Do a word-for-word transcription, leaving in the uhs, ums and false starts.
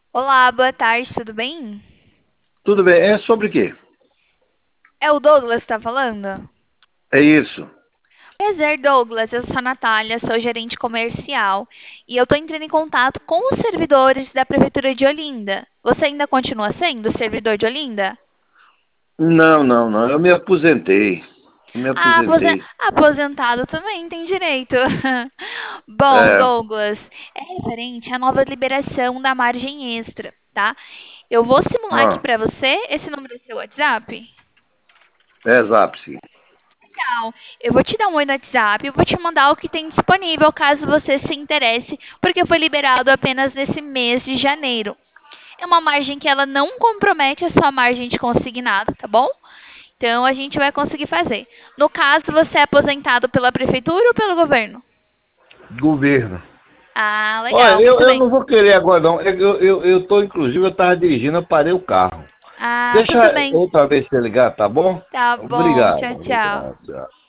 Olá, boa tarde, tudo bem? Tudo bem, é sobre o quê? É o Douglas que tá falando? É isso. Prazer, Douglas. Eu sou a Natália, sou gerente comercial e eu tô entrando em contato com os servidores da Prefeitura de Olinda. Você ainda continua sendo servidor de Olinda? Não, não, não. Eu me aposentei. Eu me Ah, aposen- aposentei. aposentado também tem direito. Bom, É, Douglas, é referente à nova liberação da margem extra, tá? Eu vou simular aqui ah, pra você. Esse número é seu WhatsApp? é Zap, sim. Legal. Eu vou te dar um oi no WhatsApp, eu vou te mandar o que tem disponível caso você se interesse, porque foi liberado apenas nesse mês de janeiro. É uma margem que ela não compromete a sua margem de consignado, tá bom? Então a gente vai conseguir fazer. No caso, você é aposentado pela prefeitura ou pelo governo? Governo. Ah, Olha, legal, eu, muito eu bem. não vou querer agora, não. Eu, eu, eu tô, inclusive, eu tava dirigindo, eu parei o carro. Ah, tudo Deixa bem. outra vez você ligar, tá bom? Tá bom, Obrigado. tchau, tchau. Obrigado.